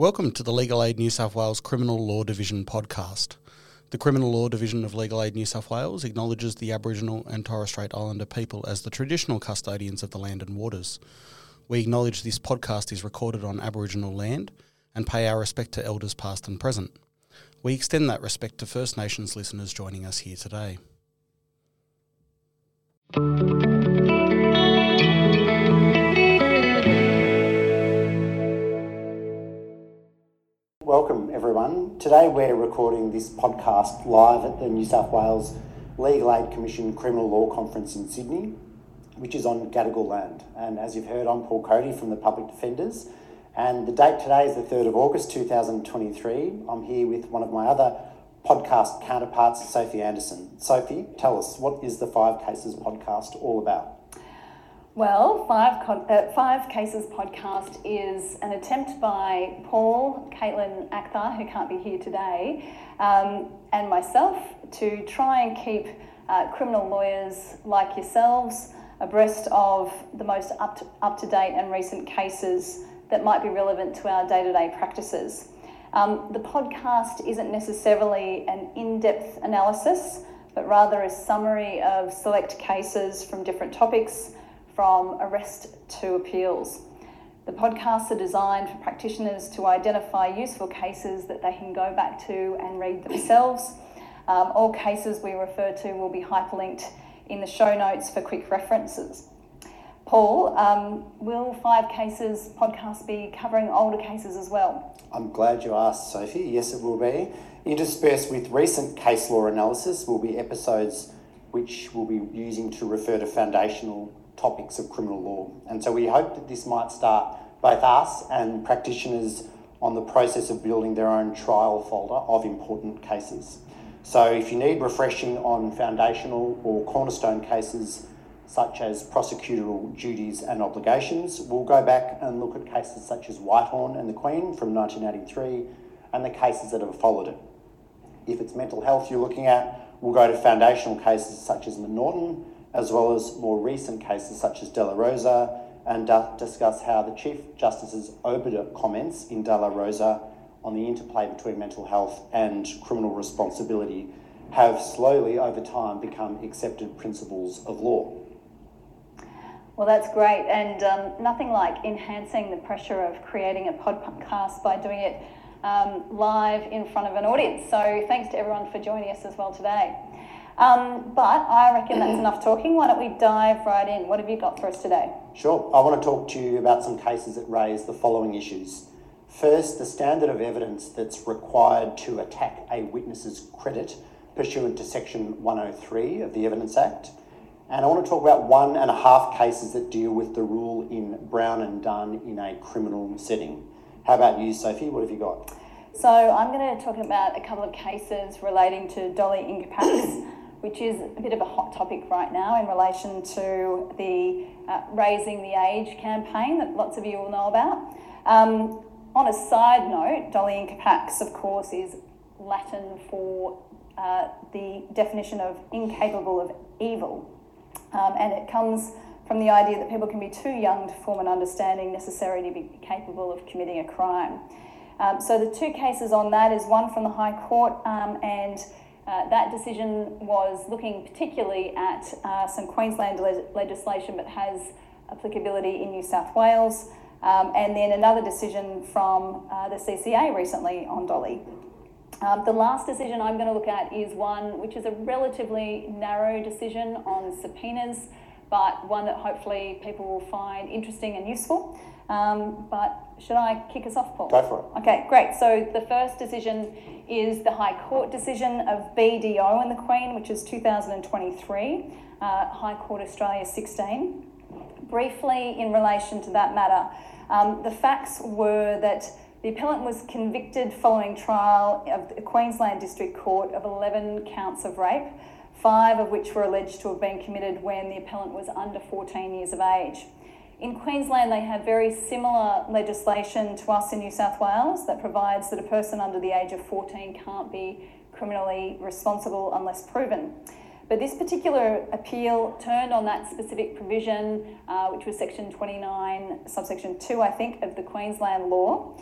Welcome to the Legal Aid New South Wales Criminal Law Division podcast. The Criminal Law Division of Legal Aid New South Wales acknowledges the Aboriginal and Torres Strait Islander people as the traditional custodians of the land and waters. We acknowledge this podcast is recorded on Aboriginal land and pay our respect to elders past and present. We extend that respect to First Nations listeners joining us here today. Welcome everyone. Today we're recording this podcast live at the New South Wales Legal Aid Commission Criminal Law Conference in Sydney, which is on Gadigal land. And as you've heard, I'm Paul Cody from the Public Defenders. And the date today is the 3rd of August 2023. I'm here with one of my other podcast counterparts, Sophie Anderson. Sophie, tell us, what is the Five Cases podcast all about? Well, Five Cases podcast is an attempt by Paul, Caitlin Akhtar, who can't be here today, and myself to try and keep criminal lawyers like yourselves abreast of the most up-to-date and recent cases that might be relevant to our day-to-day practices. The podcast isn't necessarily an in-depth analysis, but rather a summary of select cases from different topics, from arrest to appeals. The podcasts are designed for practitioners to identify useful cases that they can go back to and read themselves. All cases we refer to will be hyperlinked in the show notes for quick references. Paul, will Five Cases podcast be covering older cases as well? I'm glad you asked, Sophie. Yes, it will be. Interspersed with recent case law analysis will be episodes which we'll be using to refer to foundational topics of criminal law. And so we hope that this might start both us and practitioners on the process of building their own trial folder of important cases. So if you need refreshing on foundational or cornerstone cases such as prosecutorial duties and obligations, we'll go back and look at cases such as Whitehorn and the Queen from 1983 and the cases that have followed it. If it's mental health you're looking at, we'll go to foundational cases such as M'Naghten, as well as more recent cases such as De La Rosa, and discuss how the Chief Justice's obiter comments in De La Rosa on the interplay between mental health and criminal responsibility have slowly over time become accepted principles of law. Well, that's great, and nothing like enhancing the pressure of creating a podcast by doing it live in front of an audience. So thanks to everyone for joining us as well today. But I reckon that's enough talking. Why don't we dive right in? What have you got for us today? Sure. I want to talk to you about some cases that raise the following issues. First, the standard of evidence that's required to attack a witness's credit pursuant to Section 103 of the Evidence Act. And I want to talk about 1.5 cases that deal with the rule in Brown and Dunn in a criminal setting. How about you, Sophie? What have you got? So I'm going to talk about a couple of cases relating to Dolly Incopax, which is a bit of a hot topic right now in relation to the Raising the Age campaign that lots of you will know about. On a side note, Dolly Incopax, of course, is Latin for the definition of incapable of evil. And it comes from the idea that people can be too young to form an understanding necessary to be capable of committing a crime. So the two cases on that is one from the High Court, and that decision was looking particularly at some Queensland legislation but has applicability in New South Wales, and then another decision from the CCA recently on Dolly. The last decision I'm going to look at is one which is a relatively narrow decision on subpoenas, but one that hopefully people will find interesting and useful. But should I kick us off, Paul? Go for it. Okay, great. So the first decision is the High Court decision of BDO and the Queen, which is 2023, High Court Australia 16. Briefly, in relation to that matter, the facts were that the appellant was convicted following trial of the Queensland District Court of 11 counts of rape, 5 of which were alleged to have been committed when the appellant was under 14 years of age. In Queensland, they have very similar legislation to us in New South Wales that provides that a person under the age of 14 can't be criminally responsible unless proven. But this particular appeal turned on that specific provision, which was Section 29, subsection 2, I think, of the Queensland law.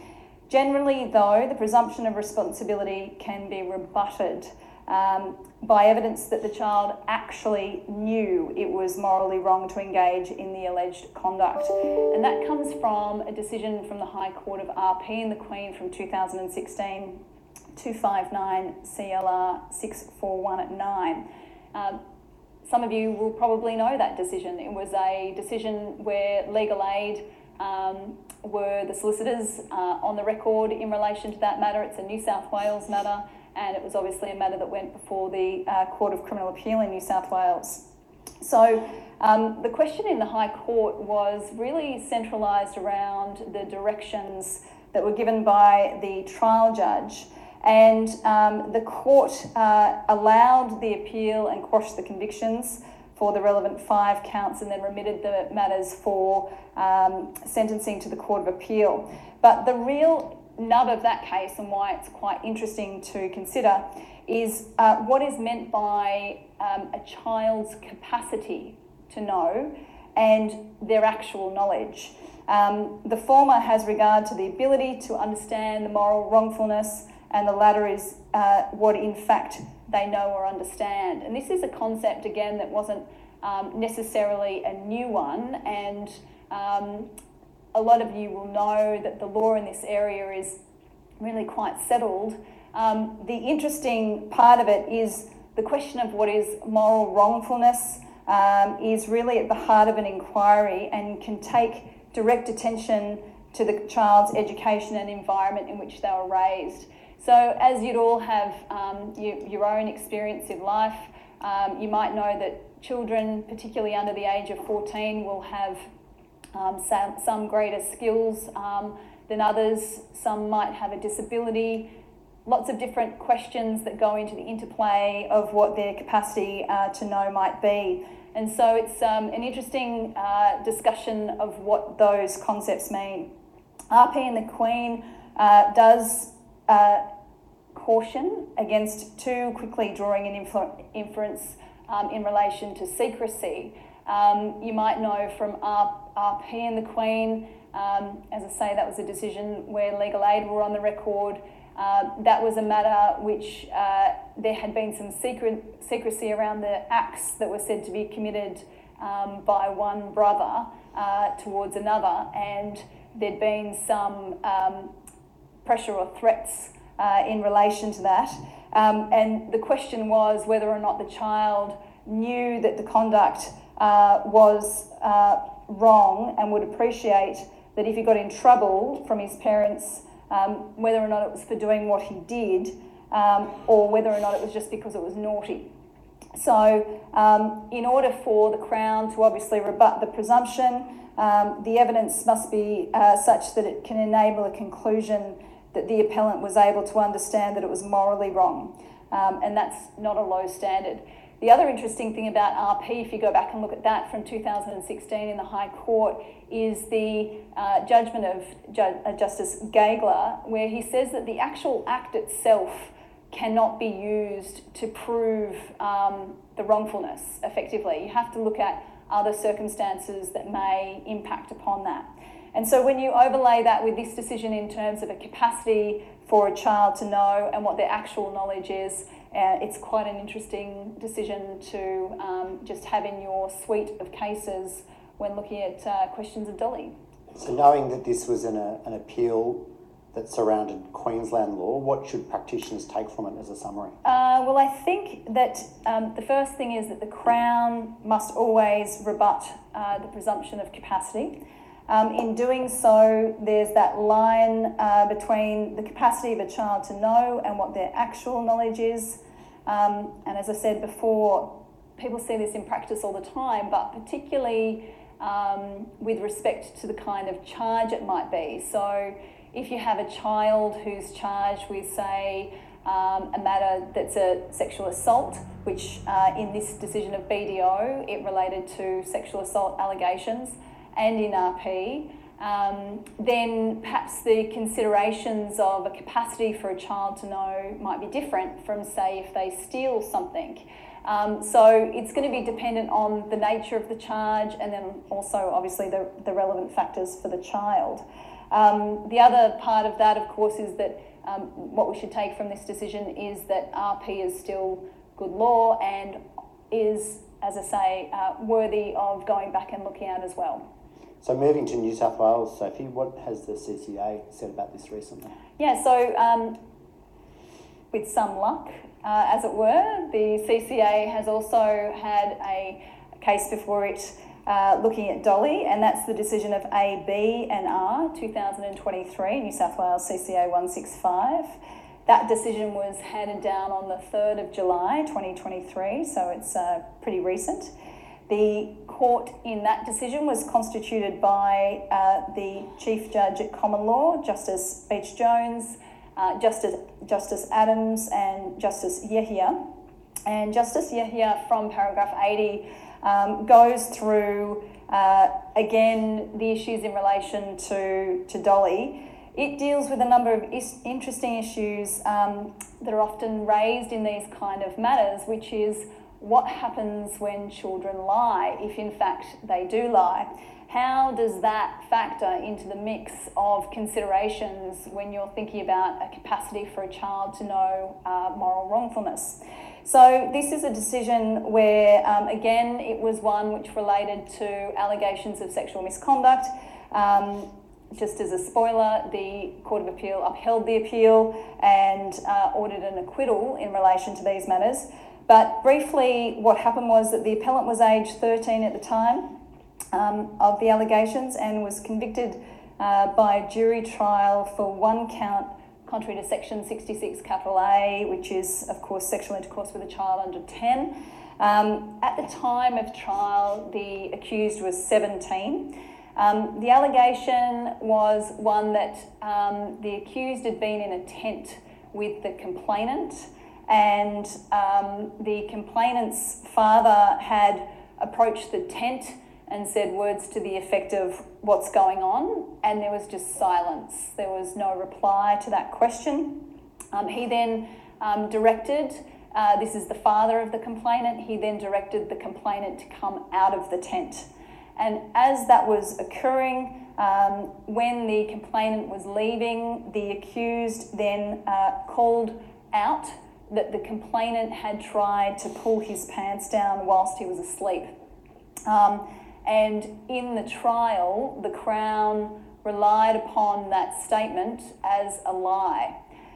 Generally, though, the presumption of responsibility can be rebutted by evidence that the child actually knew it was morally wrong to engage in the alleged conduct. And that comes from a decision from the High Court of RP and the Queen from 2016, 259 CLR 641-9. Some of you will probably know that decision. It was a decision where Legal Aid were the solicitors on the record in relation to that matter. It's a New South Wales matter, and it was obviously a matter that went before the Court of Criminal Appeal in New South Wales. So the question in the High Court was really centralised around the directions that were given by the trial judge, and the court allowed the appeal and quashed the convictions for the relevant 5 counts and then remitted the matters for sentencing to the Court of Appeal. But the real nub of that case, and why it's quite interesting to consider, is what is meant by a child's capacity to know and their actual knowledge. The former has regard to the ability to understand the moral wrongfulness, and the latter is what in fact they know or understand. And this is a concept, again, that wasn't necessarily a new one, and a lot of you will know that the law in this area is really quite settled. The interesting part of it is the question of what is moral wrongfulness is really at the heart of an inquiry and can take direct attention to the child's education and environment in which they were raised. So as you'd all have your own experience in life, you might know that children, particularly under the age of 14, will have some greater skills than others. Some might have a disability. Lots of different questions that go into the interplay of what their capacity to know might be. And so it's an interesting discussion of what those concepts mean. RP and the Queen does caution against too quickly drawing an inference in relation to secrecy. You might know from RP and the Queen, as I say, that was a decision where Legal Aid were on the record. That was a matter which there had been some secrecy around the acts that were said to be committed by one brother towards another, and there'd been some pressure or threats in relation to that. And the question was whether or not the child knew that the conduct was wrong and would appreciate that if he got in trouble from his parents, whether or not it was for doing what he did, or whether or not it was just because it was naughty. So in order for the Crown to obviously rebut the presumption, the evidence must be such that it can enable a conclusion that the appellant was able to understand that it was morally wrong. And that's not a low standard. The other interesting thing about RP, if you go back and look at that from 2016 in the High Court, is the judgment of Justice Gageler, where he says that the actual act itself cannot be used to prove the wrongfulness effectively. You have to look at other circumstances that may impact upon that. And so when you overlay that with this decision in terms of a capacity for a child to know and what their actual knowledge is, it's quite an interesting decision to just have in your suite of cases when looking at questions of Dolly. So knowing that this was an appeal that surrounded Queensland law, what should practitioners take from it as a summary? Well, I think that the first thing is that the Crown must always rebut the presumption of capacity. In doing so, there's that line between the capacity of a child to know and what their actual knowledge is. And as I said before, people see this in practice all the time, but particularly with respect to the kind of charge it might be. So if you have a child who's charged with, say, a matter that's a sexual assault, which in this decision of BDO, it related to sexual assault allegations, and in RP, then perhaps the considerations of a capacity for a child to know might be different from, say, if they steal something. So it's going to be dependent on the nature of the charge and then also, obviously, the relevant factors for the child. The other part of that, of course, is that what we should take from this decision is that RP is still good law and is, as I say, worthy of going back and looking at as well. So moving to New South Wales, Sophie, what has the CCA said about this recently? Yeah, so with some luck, as it were, the CCA has also had a case before it looking at Dolly, and that's the decision of A, B and R 2023, New South Wales CCA 165. That decision was handed down on the 3rd of July 2023, so it's pretty recent. The court in that decision was constituted by the Chief Judge at Common Law, Justice Beach-Jones, Justice Adams and Justice Yehia. And Justice Yehia, from paragraph 80, goes through, again, the issues in relation to Dolly. It deals with a number of interesting issues that are often raised in these kind of matters, which is what happens when children lie, if in fact they do lie. How does that factor into the mix of considerations when you're thinking about a capacity for a child to know moral wrongfulness? So this is a decision where, again, it was one which related to allegations of sexual misconduct. Just as a spoiler, the Court of Appeal upheld the appeal and ordered an acquittal in relation to these matters. But briefly, what happened was that the appellant was aged 13 at the time of the allegations and was convicted by a jury trial for one count contrary to section 66 capital A, which is, of course, sexual intercourse with a child under 10. At the time of trial, the accused was 17. The allegation was one that the accused had been in a tent with the complainant, and the complainant's father had approached the tent and said words to the effect of "what's going on?" and there was just silence. There was no reply to that question. He then directed, this is the father of the complainant, he then directed the complainant to come out of the tent. And as that was occurring, when the complainant was leaving, the accused then called out that the complainant had tried to pull his pants down whilst he was asleep. And in the trial, the Crown relied upon that statement as a lie.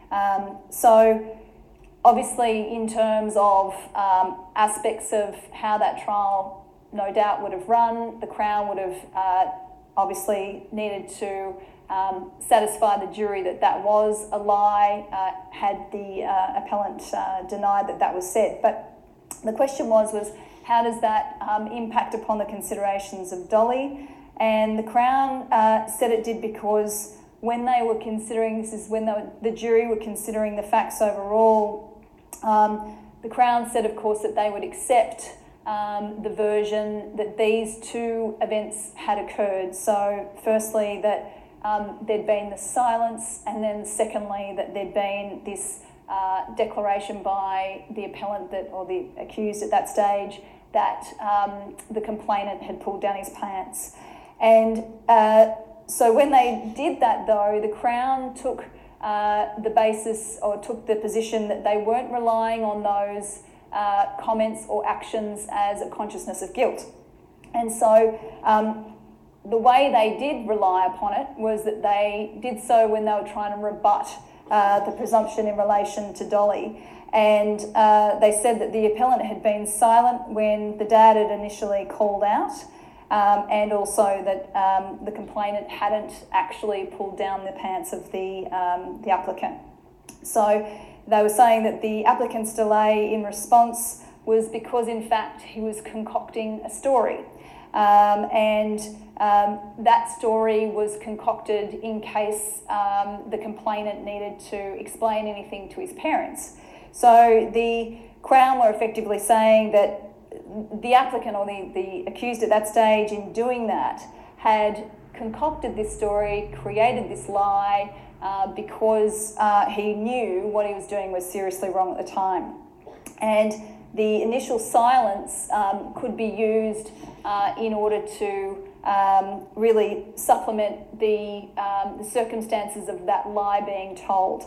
So obviously, in terms of aspects of how that trial no doubt would have run, the Crown would have obviously needed to satisfy the jury that that was a lie, had the appellant denied that that was said. But the question was how does that impact upon the considerations of Dolly? And the Crown said it did because when they were considering, this is when the jury were considering the facts overall, the Crown said, of course, that they would accept the version that these two events had occurred. So firstly, that there'd been the silence, and then secondly, that there'd been this declaration by the appellant or the accused at that stage that the complainant had pulled down his pants. And so when they did that, though, the Crown took the basis or took the position that they weren't relying on those comments or actions as a consciousness of guilt. And so the way they did rely upon it was that they did so when they were trying to rebut the presumption in relation to Dolly. And they said that the appellant had been silent when the dad had initially called out, and also that the complainant hadn't actually pulled down the pants of the applicant. So they were saying that the applicant's delay in response was because, in fact, he was concocting a story. And that story was concocted in case the complainant needed to explain anything to his parents. So the Crown were effectively saying that the applicant or the accused at that stage, in doing that, had concocted this story, created this lie, because he knew what he was doing was seriously wrong at the time. And the initial silence could be used in order to really supplement the circumstances of that lie being told.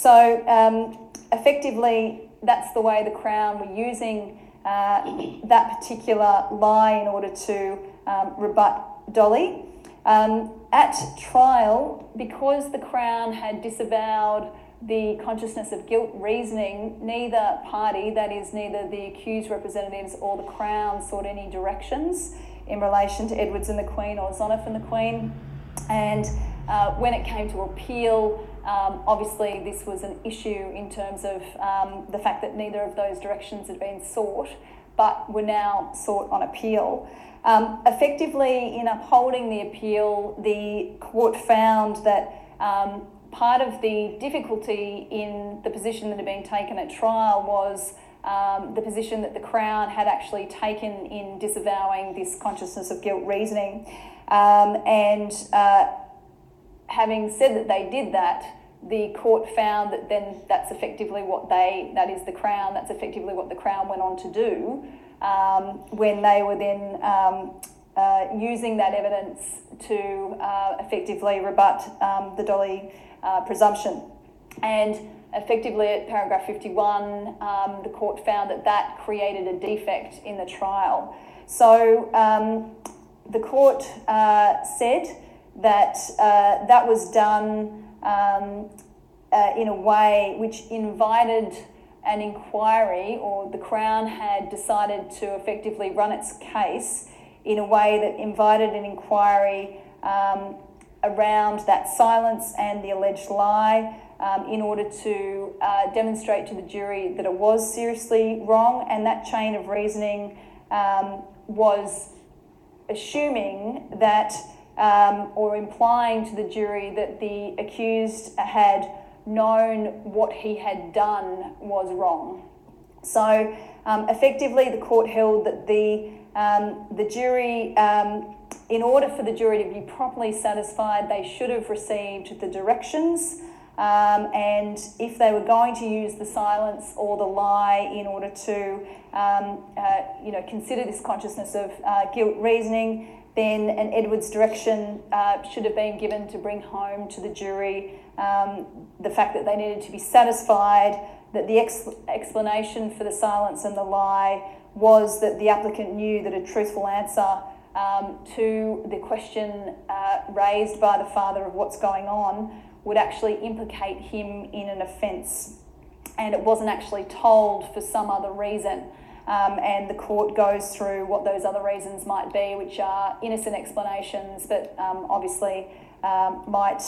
So effectively, that's the way the Crown were using that particular lie in order to rebut Dolly. At trial, because the Crown had disavowed the consciousness of guilt reasoning, neither party, that is neither the accused representatives or the Crown, sought any directions in relation to Edwards and the Queen or Zonoff and the Queen. And when it came to appeal, obviously this was an issue in terms of the fact that neither of those directions had been sought, but were now sought on appeal. Effectively, in upholding the appeal, the court found that part of the difficulty in the position that had been taken at trial was the position that the Crown had actually taken in disavowing this consciousness of guilt reasoning. And having said that they did that, the court found that then that's effectively that is the Crown, that's effectively what the Crown went on to do when they were then using that evidence to effectively rebut the Dolly presumption. And effectively at paragraph 51, the court found that created a defect in the trial. So the court said that that was done in a way which invited an inquiry, or the Crown had decided to effectively run its case in a way that invited an inquiry around that silence and the alleged lie in order to demonstrate to the jury that it was seriously wrong, and that chain of reasoning was assuming that or implying to the jury that the accused had known what he had done was wrong. So effectively the court held that the jury, in order for the jury to be properly satisfied, they should have received the directions, and if they were going to use the silence or the lie in order to consider this consciousness of guilt reasoning, then an Edwards direction should have been given to bring home to the jury the fact that they needed to be satisfied that the explanation for the silence and the lie was that the applicant knew that a truthful answer to the question raised by the father of what's going on would actually implicate him in an offence, and it wasn't actually told for some other reason. And the court goes through what those other reasons might be, which are innocent explanations, but obviously might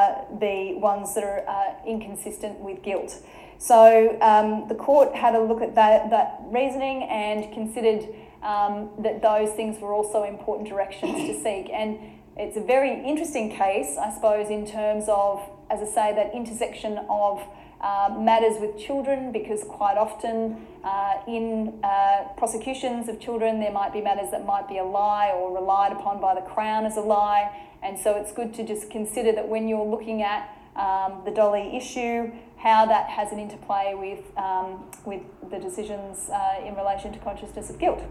be ones that are inconsistent with guilt. So the court had a look at that reasoning and considered that those things were also important directions to seek. And it's a very interesting case, I suppose, in terms of, as I say, that intersection of matters with children, because quite often in prosecutions of children there might be matters that might be a lie or relied upon by the Crown as a lie, and so it's good to just consider that when you're looking at the Dolly issue, how that has an interplay with the decisions in relation to consciousness of guilt.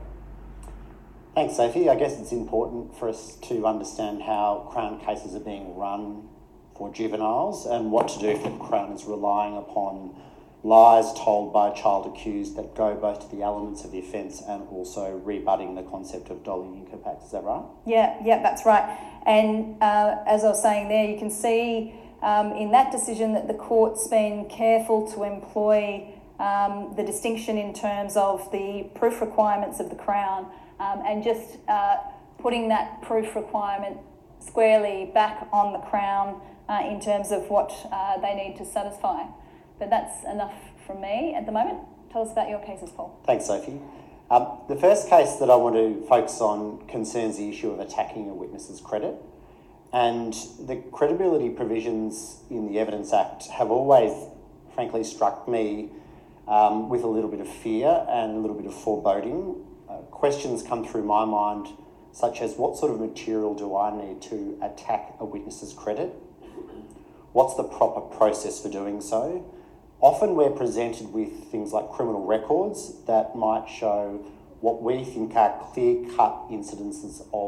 Thanks, Sophie. I guess it's important for us to understand how Crown cases are being run for juveniles and what to do if the Crown is relying upon lies told by a child accused that go both to the elements of the offence and also rebutting the concept of Dolly Incapax. Is that right? Yeah, that's right. And as I was saying there, you can see in that decision that the court's been careful to employ the distinction in terms of the proof requirements of the Crown and just putting that proof requirement squarely back on the Crown in terms of what they need to satisfy. But that's enough from me at the moment. Tell us about your cases, Paul. Thanks, Sophie. The first case that I want to focus on concerns the issue of attacking a witness's credit. And the credibility provisions in the Evidence Act have always, frankly, struck me with a little bit of fear and a little bit of foreboding. Questions come through my mind, such as what sort of material do I need to attack a witness's credit? What's the proper process for doing so? Often we're presented with things like criminal records that might show what we think are clear-cut incidences of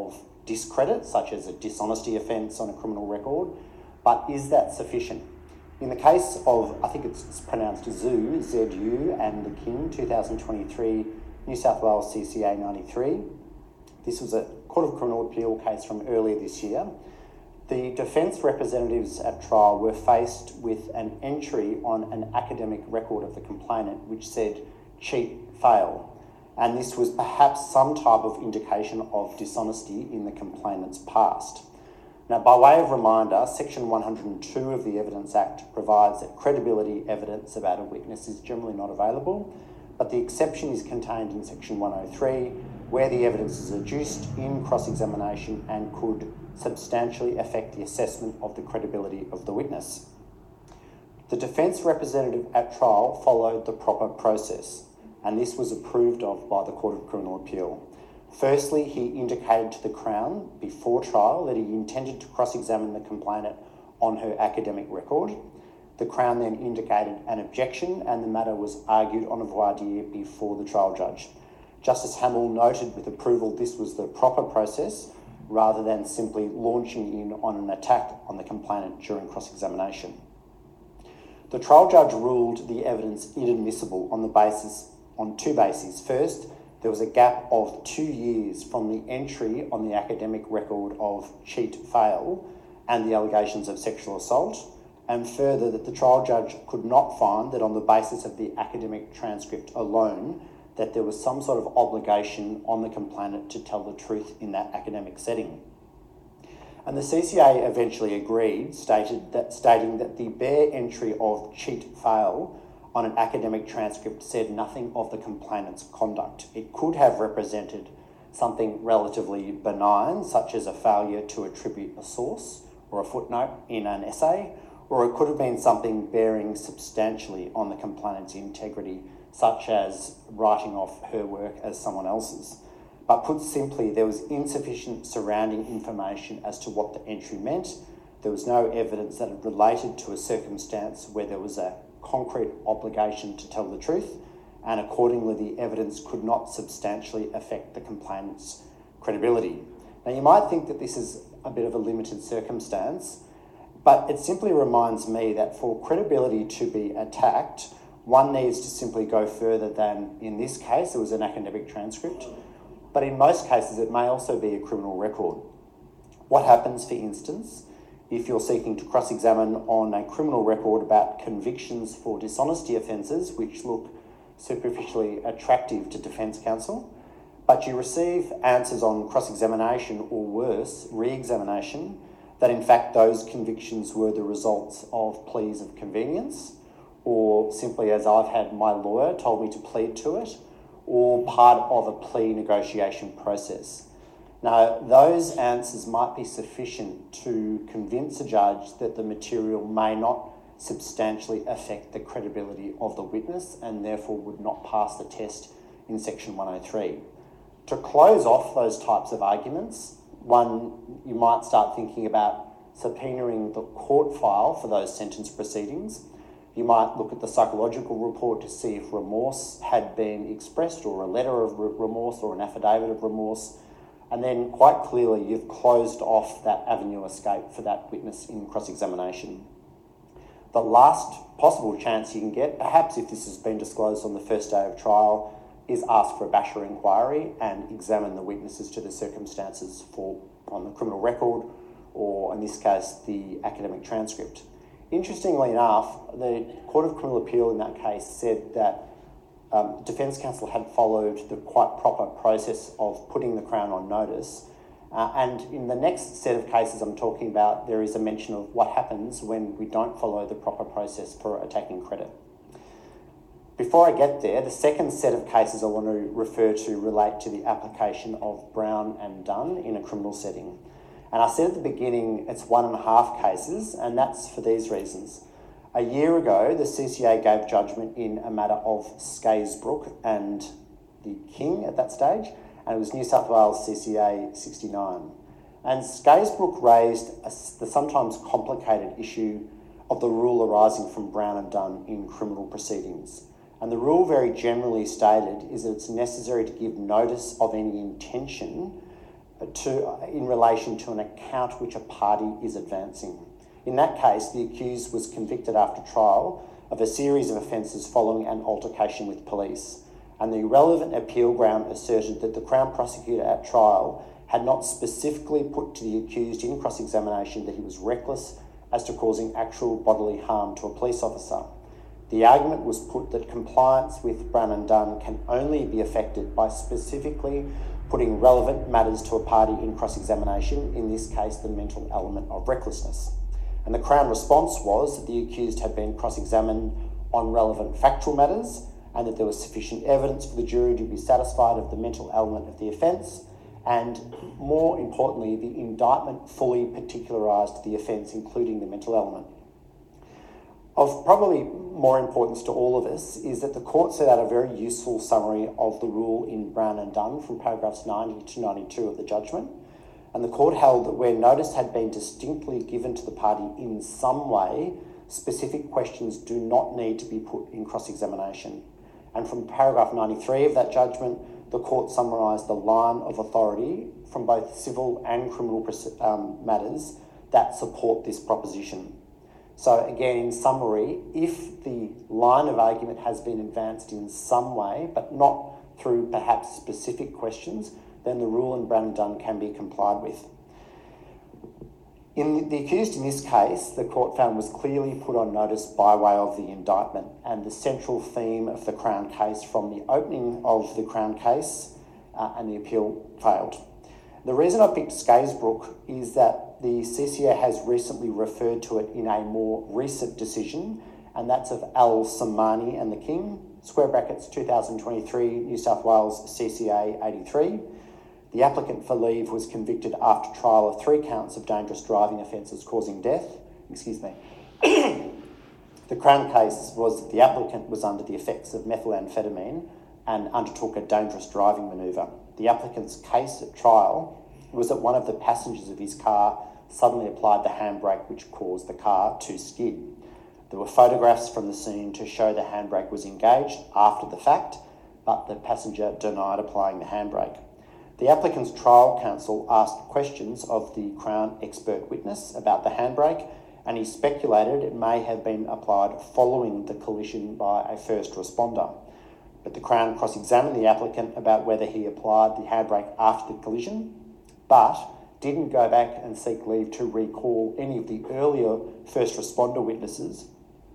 discredit, such as a dishonesty offence on a criminal record, but is that sufficient? In the case of, I think it's pronounced ZU, ZU and the King, 2023, New South Wales CCA 93, this was a Court of Criminal Appeal case from earlier this year. The defence representatives at trial were faced with an entry on an academic record of the complainant which said cheat, fail, and this was perhaps some type of indication of dishonesty in the complainant's past. Now, by way of reminder, Section 102 of the Evidence Act provides that credibility evidence about a witness is generally not available, but the exception is contained in Section 103, where the evidence is adduced in cross-examination and could substantially affect the assessment of the credibility of the witness. The defence representative at trial followed the proper process, and this was approved of by the Court of Criminal Appeal. Firstly, he indicated to the Crown before trial that he intended to cross-examine the complainant on her academic record. The Crown then indicated an objection, and the matter was argued on a voir dire before the trial judge. Justice Hamill noted with approval this was the proper process, rather than simply launching in on an attack on the complainant during cross-examination. The trial judge ruled the evidence inadmissible on two bases. First, there was a gap of 2 years from the entry on the academic record of cheat, fail, and the allegations of sexual assault, and further that the trial judge could not find that on the basis of the academic transcript alone that there was some sort of obligation on the complainant to tell the truth in that academic setting. And the CCA eventually agreed, stating that the bare entry of cheat, fail on an academic transcript said nothing of the complainant's conduct. It could have represented something relatively benign, such as a failure to attribute a source or a footnote in an essay, or it could have been something bearing substantially on the complainant's integrity, such as writing off her work as someone else's. But put simply, there was insufficient surrounding information as to what the entry meant. There was no evidence that it related to a circumstance where there was a concrete obligation to tell the truth, and accordingly the evidence could not substantially affect the complainant's credibility. Now, you might think that this is a bit of a limited circumstance, but it simply reminds me that for credibility to be attacked, one needs to simply go further than, in this case, it was an academic transcript, but in most cases it may also be a criminal record. What happens, for instance, if you're seeking to cross-examine on a criminal record about convictions for dishonesty offences, which look superficially attractive to defence counsel, but you receive answers on cross-examination, or worse, re-examination, that in fact those convictions were the results of pleas of convenience, or simply, as I've had my lawyer told me to plead to it, or part of a plea negotiation process. Now, those answers might be sufficient to convince a judge that the material may not substantially affect the credibility of the witness and therefore would not pass the test in Section 103. To close off those types of arguments, you might start thinking about subpoenaing the court file for those sentence proceedings. You might look at the psychological report to see if remorse had been expressed, or a letter of remorse or an affidavit of remorse. And then quite clearly you've closed off that avenue of escape for that witness in cross-examination. The last possible chance you can get, perhaps if this has been disclosed on the first day of trial, is ask for a Basher inquiry and examine the witnesses to the circumstances on the criminal record, or in this case, the academic transcript. Interestingly enough, the Court of Criminal Appeal in that case said that Defence Counsel had followed the quite proper process of putting the Crown on notice. And in the next set of cases I'm talking about, there is a mention of what happens when we don't follow the proper process for attacking credit. Before I get there, the second set of cases I want to refer to relate to the application of Brown and Dunn in a criminal setting. And I said at the beginning it's 1.5 cases, and that's for these reasons. A year ago, the CCA gave judgment in a matter of Skaysbrook and the King at that stage, and it was New South Wales CCA 69. And Skaysbrook raised the sometimes complicated issue of the rule arising from Brown and Dunn in criminal proceedings. And the rule, very generally stated, is that it's necessary to give notice of any intention in relation to an account which a party is advancing. In that case, the accused was convicted after trial of a series of offences following an altercation with police, and the relevant appeal ground asserted that the Crown prosecutor at trial had not specifically put to the accused in cross-examination that he was reckless as to causing actual bodily harm to a police officer. The argument was put that compliance with Brown and Dunn can only be effected by specifically putting relevant matters to a party in cross-examination, in this case the mental element of recklessness. And the Crown response was that the accused had been cross-examined on relevant factual matters and that there was sufficient evidence for the jury to be satisfied of the mental element of the offence, and more importantly, the indictment fully particularised the offence, including the mental element. Of probably more importance to all of us is that the court set out a very useful summary of the rule in Brown and Dunn from paragraphs 90 to 92 of the judgment, and the court held that where notice had been distinctly given to the party in some way, specific questions do not need to be put in cross-examination. And from paragraph 93 of that judgment, the court summarised the line of authority from both civil and criminal matters that support this proposition. So again, in summary, if the line of argument has been advanced in some way, but not through perhaps specific questions, then the rule in Brown and Dunn can be complied with. The accused in this case, the court found, was clearly put on notice by way of the indictment, and the central theme of the Crown case from the opening of the Crown case and the appeal failed. The reason I picked Scarisbrook is that the CCA has recently referred to it in a more recent decision, and that's of Al Samani and the King, square brackets 2023, New South Wales CCA 83. The applicant for leave was convicted after trial of 3 counts of dangerous driving offences causing death. The Crown case was that the applicant was under the effects of methamphetamine and undertook a dangerous driving manoeuvre. The applicant's case at trial was that one of the passengers of his car suddenly applied the handbrake, which caused the car to skid. There were photographs from the scene to show the handbrake was engaged after the fact, but the passenger denied applying the handbrake. The applicant's trial counsel asked questions of the Crown expert witness about the handbrake, and he speculated it may have been applied following the collision by a first responder. But the Crown cross-examined the applicant about whether he applied the handbrake after the collision, but didn't go back and seek leave to recall any of the earlier first responder witnesses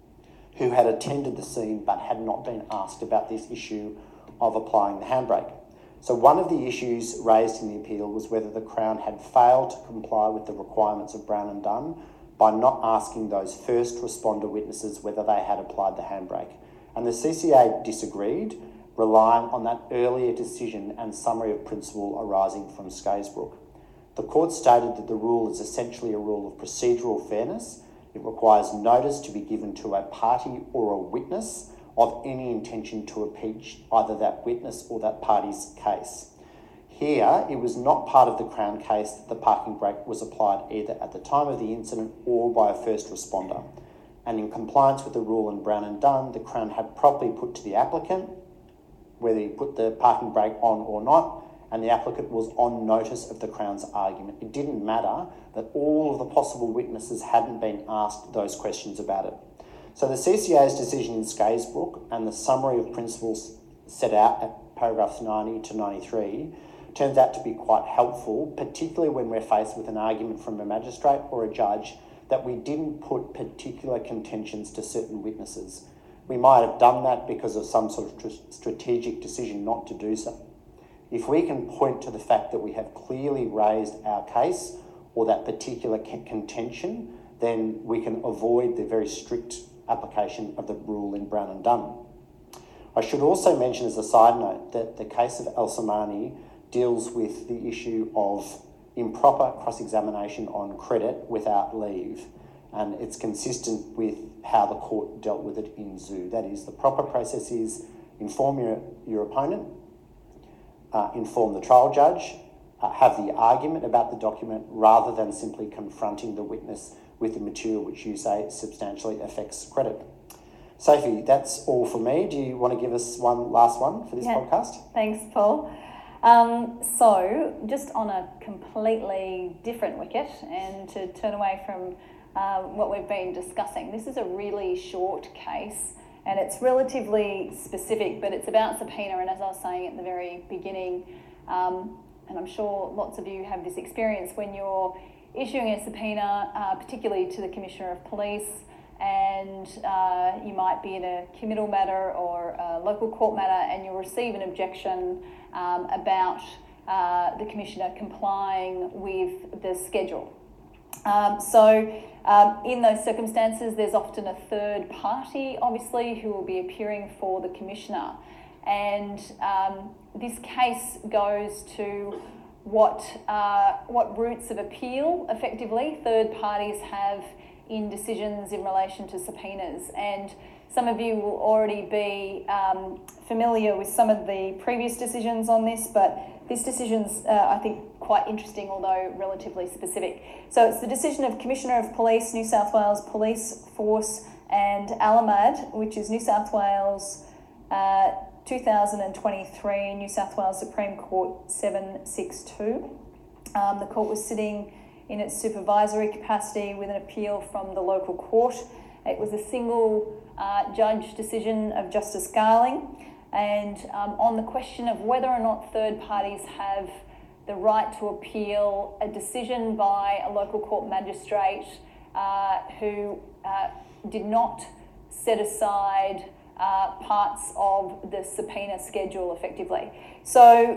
who had attended the scene but had not been asked about this issue of applying the handbrake. So one of the issues raised in the appeal was whether the Crown had failed to comply with the requirements of Brown and Dunn by not asking those first responder witnesses whether they had applied the handbrake. And the CCA disagreed, relying on that earlier decision and summary of principle arising from Scarisbrook. The court stated that the rule is essentially a rule of procedural fairness. It requires notice to be given to a party or a witness of any intention to impeach either that witness or that party's case. Here, it was not part of the Crown case that the parking brake was applied either at the time of the incident or by a first responder. And in compliance with the rule in Brown and Dunn, the Crown had properly put to the applicant whether he put the parking brake on or not, and the applicant was on notice of the Crown's argument. It didn't matter that all of the possible witnesses hadn't been asked those questions about it. So the CCA's decision in Scarisbrook and the summary of principles set out at paragraphs 90 to 93 turns out to be quite helpful, particularly when we're faced with an argument from a magistrate or a judge that we didn't put particular contentions to certain witnesses. We might have done that because of some sort of strategic decision not to do so. If we can point to the fact that we have clearly raised our case or that particular contention, then we can avoid the very strict application of the rule in Brown and Dunn. I should also mention as a side note that the case of El Samani deals with the issue of improper cross-examination on credit without leave, and it's consistent with how the court dealt with it in Zoo. That is, the proper process is inform your opponent, inform the trial judge, have the argument about the document rather than simply confronting the witness with the material which you say substantially affects credit. Sophie, that's all for me. Do you want to give us one last one for this podcast? Thanks, Paul. So, just on a completely different wicket, and to turn away from what we've been discussing, this is a really short case, and it's relatively specific, but it's about subpoena, and as I was saying at the very beginning, and I'm sure lots of you have this experience when you're issuing a subpoena, particularly to the Commissioner of Police, and you might be in a committal matter or a local court matter, and you'll receive an objection about the Commissioner complying with the schedule. In those circumstances, there's often a third party, obviously, who will be appearing for the Commissioner. And this case goes to what routes of appeal, effectively, third parties have in decisions in relation to subpoenas. And some of you will already be familiar with some of the previous decisions on this, but this decision's, I think, quite interesting, although relatively specific. So it's the decision of Commissioner of Police, New South Wales Police Force and Alamad, which is New South Wales 2023, New South Wales Supreme Court 762. The court was sitting in its supervisory capacity with an appeal from the local court. It was a single judge decision of Justice Garling, and on the question of whether or not third parties have the right to appeal a decision by a local court magistrate who did not set aside parts of the subpoena schedule effectively. So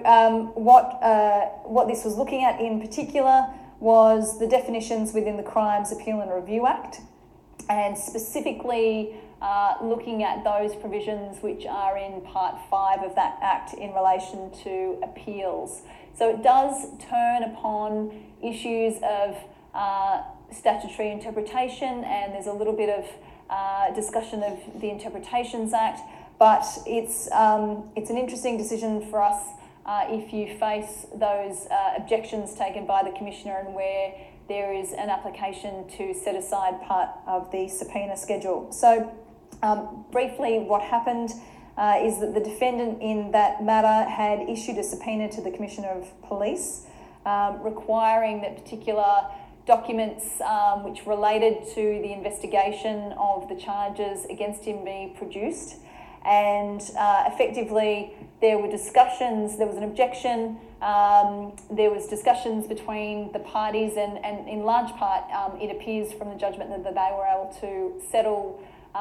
what this was looking at in particular was the definitions within the Crimes Appeal and Review Act, and specifically looking at those provisions which are in Part 5 of that Act in relation to appeals. So it does turn upon issues of statutory interpretation, and there's a little bit of discussion of the Interpretations Act, but it's an interesting decision for us if you face those objections taken by the Commissioner and where there is an application to set aside part of the subpoena schedule. So briefly, what happened is that the defendant in that matter had issued a subpoena to the Commissioner of Police requiring that particular documents which related to the investigation of the charges against him be produced. And effectively, there were discussions, there was an objection, there was discussions between the parties, and in large part, it appears from the judgment that they were able to settle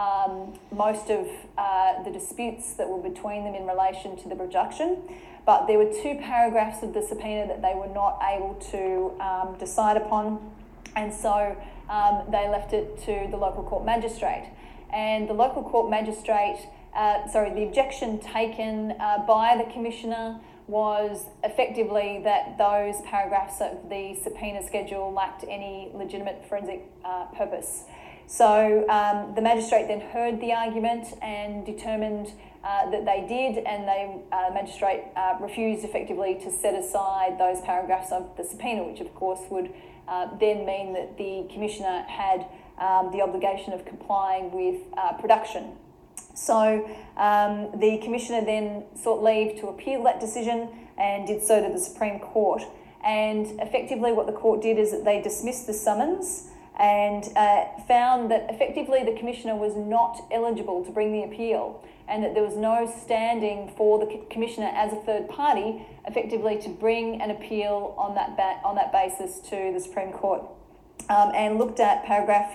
most of the disputes that were between them in relation to the production. But there were two paragraphs of the subpoena that they were not able to decide upon, and so they left it to the local court magistrate. And the local court magistrate, the objection taken by the Commissioner was effectively that those paragraphs of the subpoena schedule lacked any legitimate forensic purpose. So the magistrate then heard the argument and determined that they did, and the magistrate refused effectively to set aside those paragraphs of the subpoena, which of course would then mean that the Commissioner had the obligation of complying with production. So the Commissioner then sought leave to appeal that decision and did so to the Supreme Court. And effectively what the court did is that they dismissed the summons and found that effectively the Commissioner was not eligible to bring the appeal, and that there was no standing for the Commissioner as a third party effectively to bring an appeal on that basis to the Supreme Court. And looked at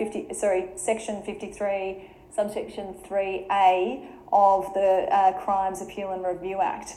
section 53, subsection 3A of the Crimes Appeal and Review Act.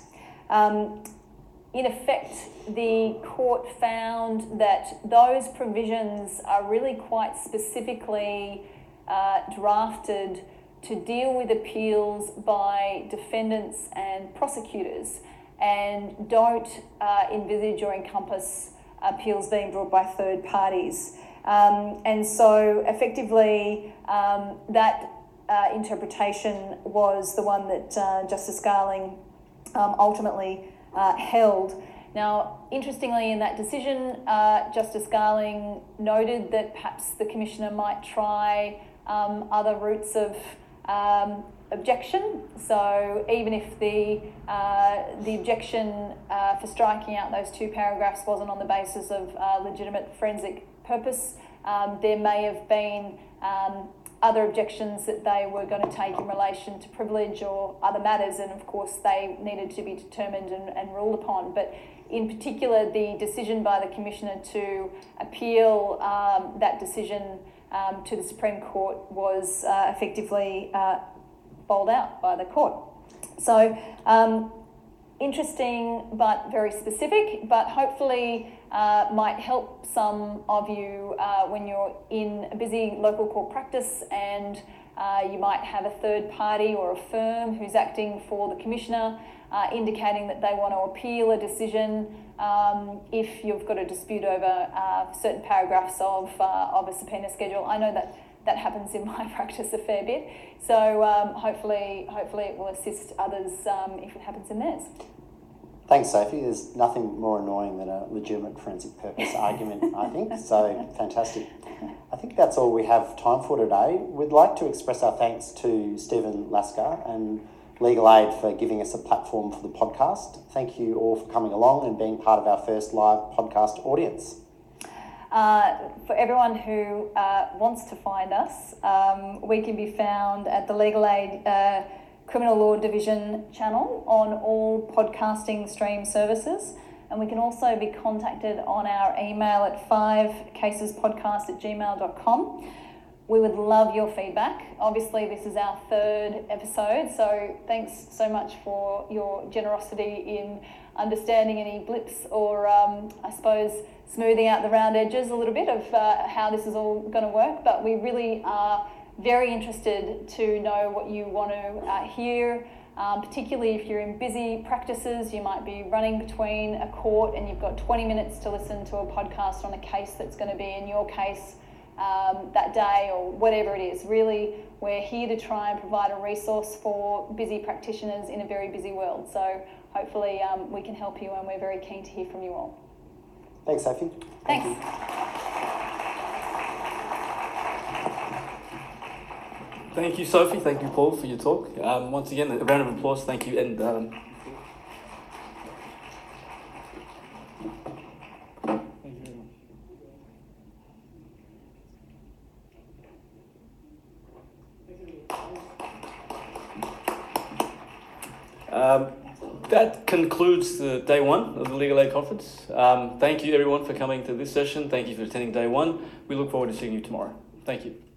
In effect, the court found that those provisions are really quite specifically drafted to deal with appeals by defendants and prosecutors, and don't envisage or encompass appeals being brought by third parties. And so effectively that interpretation was the one that Justice Garling ultimately held. Now, interestingly, in that decision, Justice Garling noted that perhaps the Commissioner might try other routes of objection. So even if the objection for striking out those 2 paragraphs wasn't on the basis of legitimate forensic purpose, there may have been other objections that they were going to take in relation to privilege or other matters, and of course they needed to be determined and ruled upon. But in particular, the decision by the Commissioner to appeal that decision to the Supreme Court was effectively bowled out by the court. So interesting but very specific, but hopefully might help some of you when you're in a busy local court practice and you might have a third party or a firm who's acting for the Commissioner, indicating that they want to appeal a decision if you've got a dispute over certain paragraphs of a subpoena schedule. I know that happens in my practice a fair bit, so hopefully it will assist others if it happens in theirs. Thanks, Sophie. There's nothing more annoying than a legitimate forensic purpose argument, I think. So, fantastic. I think that's all we have time for today. We'd like to express our thanks to Stephen Lasker and Legal Aid for giving us a platform for the podcast. Thank you all for coming along and being part of our first live podcast audience. For everyone who wants to find us, we can be found at the Legal Aid Criminal Law Division channel on all podcasting stream services, and we can also be contacted on our email at 5casespodcast@gmail.com. We would love your feedback. Obviously, this is our 3rd episode, so thanks so much for your generosity in understanding any blips or, I suppose, smoothing out the round edges a little bit of how this is all going to work. But we really are very interested to know what you want to hear, particularly if you're in busy practices. You might be running between a court and you've got 20 minutes to listen to a podcast on a case that's going to be in your case that day or whatever it is. Really, we're here to try and provide a resource for busy practitioners in a very busy world. So hopefully we can help you, and we're very keen to hear from you all. Thanks, Sophie. Thanks. Thank you. Thank you, Sophie. Thank you, Paul, for your talk. Once again, a round of applause. Thank you. And that concludes the day 1 of the Legal Aid Conference. Thank you, everyone, for coming to this session. Thank you for attending day 1. We look forward to seeing you tomorrow. Thank you.